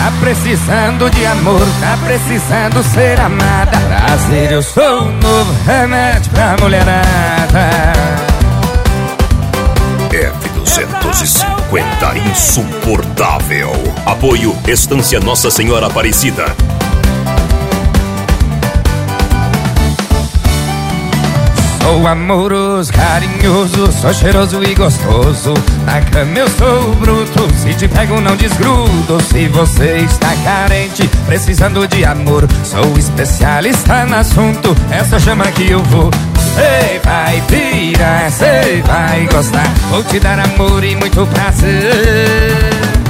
tá precisando de amor, tá precisando ser amada. Prazer, eu sou o novo remédio pra mulherada. F250 insuportável. Apoio Estância Nossa Senhora Aparecida. Sou amoroso, carinhoso, sou cheiroso e gostoso. Na cama eu sou bruto, se te pego não desgrudo. Se você está carente, precisando de amor, sou especialista no assunto, essa chama que eu vou. Cê vai pirar, cê vai gostar, vou te dar amor e muito prazer.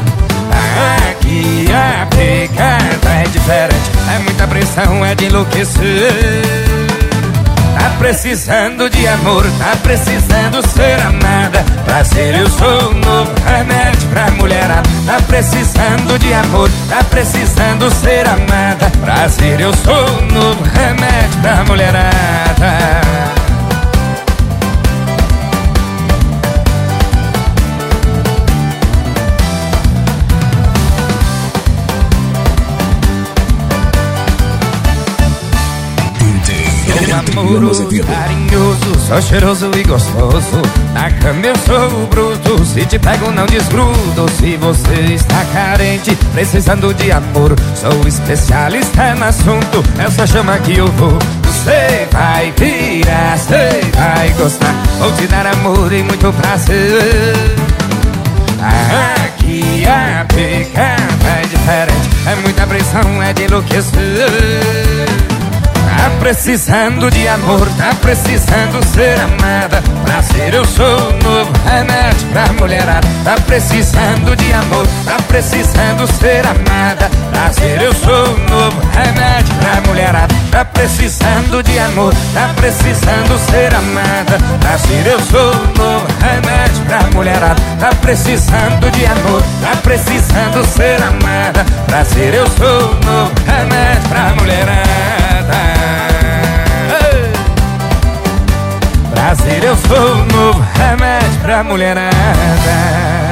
Aqui a pegada é diferente, é muita pressão, é de enlouquecer. Tá precisando de amor, tá precisando ser amada. Prazer, eu sou o novo remédio pra mulherada. Tá precisando de amor, tá precisando ser amada. Prazer, eu sou o novo remédio pra mulherada. Amoroso, carinhoso, sou cheiroso e gostoso. Na cama eu sou bruto, se te pego não desgrudo. Se você está carente, precisando de amor, sou especialista no assunto, essa chama que eu vou. Você vai pirar, você vai gostar, vou te dar amor e muito prazer. Aqui a pegada é diferente, é muita pressão, é de enlouquecer. Tá precisando de amor, tá precisando ser amada. Prazer, eu sou o novo remédio pra mulherada. Tá precisando de amor, tá precisando ser amada. Prazer, eu sou o novo remédio pra mulherada. Tá precisando de amor, tá precisando ser amada. Prazer, eu sou o novo remédio pra mulherada. Tá precisando de amor, tá precisando ser amada. Prazer, eu sou o novo remédio pra mulherada. Prazer, eu sou o novo remédio pra mulherada.